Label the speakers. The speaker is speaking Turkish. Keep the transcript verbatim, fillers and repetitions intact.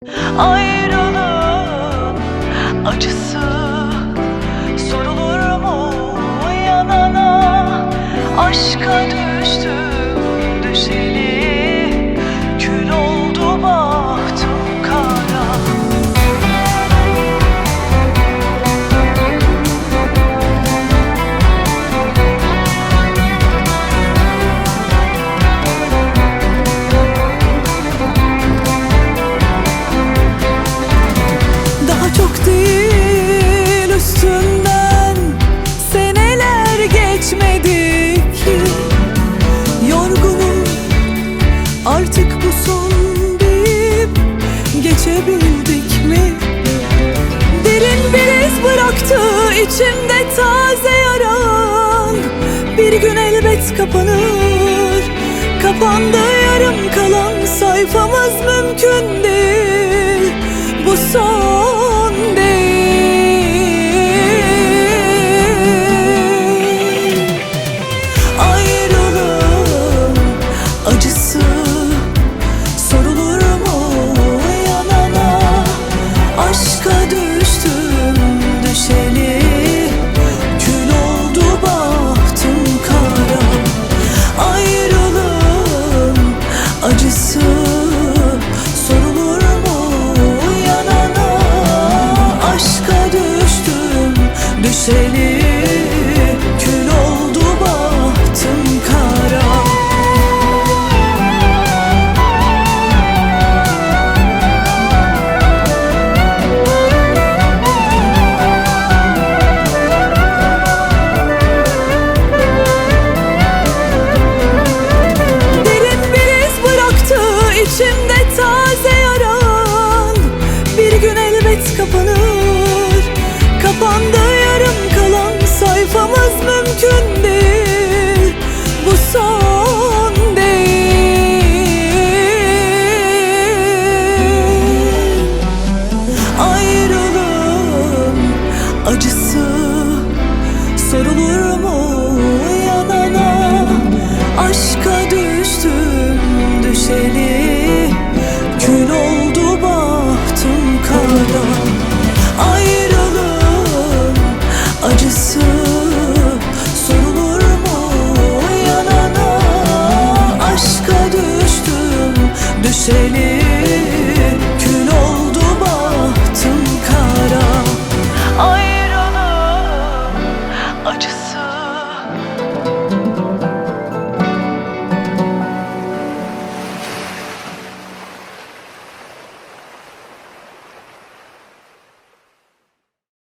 Speaker 1: Ayrılığın acısı sorulur mu yanana? Aşka düştüm düşeli, kül oldu bahtım kara. Daha çok değil üstünden seneler geçmedi ki, yorgunum artık bu son deyip geçebildik mi? Derin bir iz bıraktı içimde taze yaran, bir gün elbet kapanır. Kapandı yarım kalan sayfamız, mümkün değil, bu son değil. Ayrılığın acısı sorulur mu yanana? Aşka düştüm düşeli, kül oldu bahtım kara. Ayrılığın acısı sorulur mu yanana? Aşka düştüm düşeli,